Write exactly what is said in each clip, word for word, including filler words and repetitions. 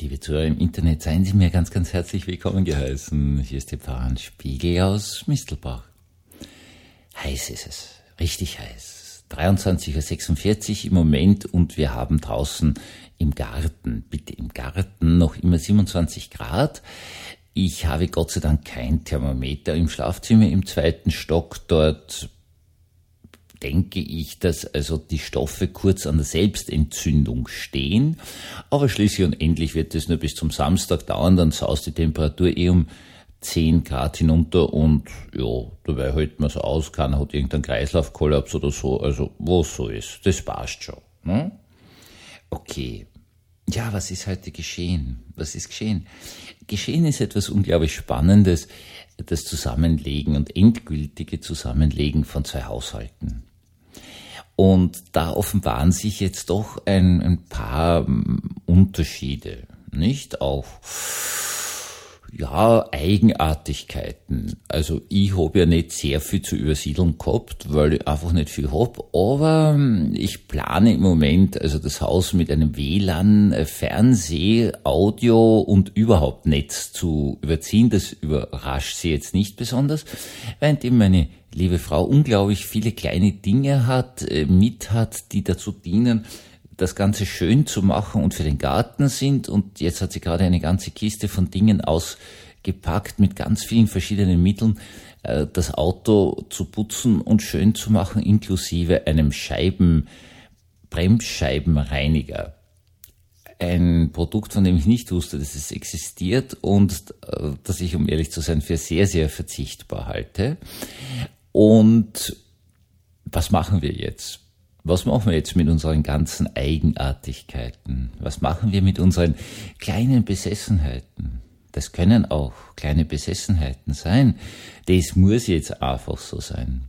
Liebe Zuhörer im Internet, seien Sie mir ganz, ganz herzlich willkommen geheißen. Hier ist der Pfarrer Spiegel aus Mistelbach. Heiß ist es, richtig heiß. dreiundzwanzig Uhr sechsundvierzig im Moment und wir haben draußen im Garten, bitte im Garten, noch immer siebenundzwanzig Grad. Ich habe Gott sei Dank kein Thermometer im Schlafzimmer im zweiten Stock. Dort denke ich, dass also die Stoffe kurz an der Selbstentzündung stehen. Aber schließlich und endlich wird es nur bis zum Samstag dauern, dann saust die Temperatur eh um zehn Grad hinunter und ja, dabei hält man es aus, keiner hat irgendeinen Kreislaufkollaps oder so, also was so ist, das passt schon. Ne? Okay, ja, was ist heute geschehen? Was ist geschehen? Geschehen ist etwas unglaublich Spannendes, das Zusammenlegen und endgültige Zusammenlegen von zwei Haushalten. Und da offenbaren sich jetzt doch ein, ein paar Unterschiede, nicht? Auch, ja, Eigenartigkeiten. Also ich habe ja nicht sehr viel zu übersiedeln gehabt, weil ich einfach nicht viel hab, aber ich plane im Moment also das Haus mit einem W L A N, Fernseh, Audio und überhaupt Netz zu überziehen. Das überrascht Sie jetzt nicht besonders, während eben meine liebe Frau unglaublich viele kleine Dinge hat, mit hat, die dazu dienen, das Ganze schön zu machen und für den Garten sind. Und jetzt hat sie gerade eine ganze Kiste von Dingen ausgepackt mit ganz vielen verschiedenen Mitteln, das Auto zu putzen und schön zu machen, inklusive einem Scheiben, Bremsscheibenreiniger. Ein Produkt, von dem ich nicht wusste, dass es existiert und das ich, um ehrlich zu sein, für sehr, sehr verzichtbar halte. Und was machen wir jetzt? Was machen wir jetzt mit unseren ganzen Eigenartigkeiten? Was machen wir mit unseren kleinen Besessenheiten? Das können auch kleine Besessenheiten sein. Das muss jetzt einfach so sein.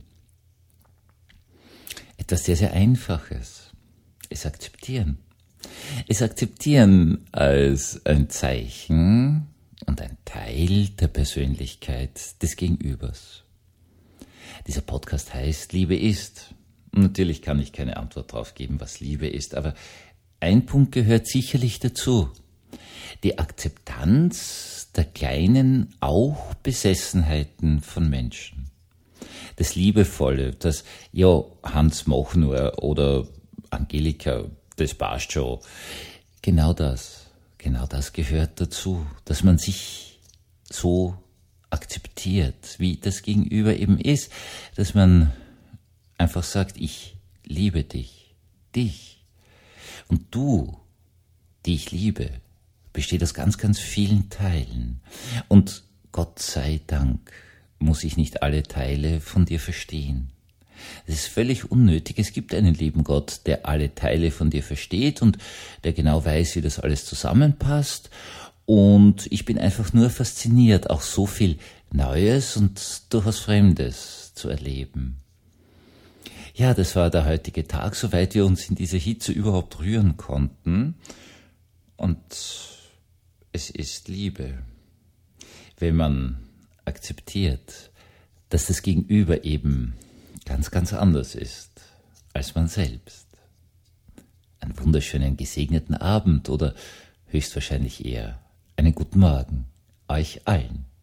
Etwas sehr, sehr Einfaches. Es akzeptieren. Es akzeptieren als ein Zeichen und ein Teil der Persönlichkeit des Gegenübers. Dieser Podcast heißt Liebe ist. Natürlich kann ich keine Antwort darauf geben, was Liebe ist, aber ein Punkt gehört sicherlich dazu. Die Akzeptanz der kleinen, auch Besessenheiten von Menschen. Das Liebevolle, das, ja, Hans mach nur oder Angelika, das passt schon. Genau das, genau das gehört dazu, dass man sich so akzeptiert, wie das Gegenüber eben ist, dass man einfach sagt, ich liebe dich, dich. Und du, die ich liebe, besteht aus ganz, ganz vielen Teilen. Und Gott sei Dank muss ich nicht alle Teile von dir verstehen. Das ist völlig unnötig. Es gibt einen lieben Gott, der alle Teile von dir versteht und der genau weiß, wie das alles zusammenpasst. Und ich bin einfach nur fasziniert, auch so viel Neues und durchaus Fremdes zu erleben. Ja, das war der heutige Tag, soweit wir uns in dieser Hitze überhaupt rühren konnten. Und es ist Liebe, wenn man akzeptiert, dass das Gegenüber eben ganz, ganz anders ist als man selbst. Einen wunderschönen, gesegneten Abend oder höchstwahrscheinlich eher einen guten Morgen euch allen.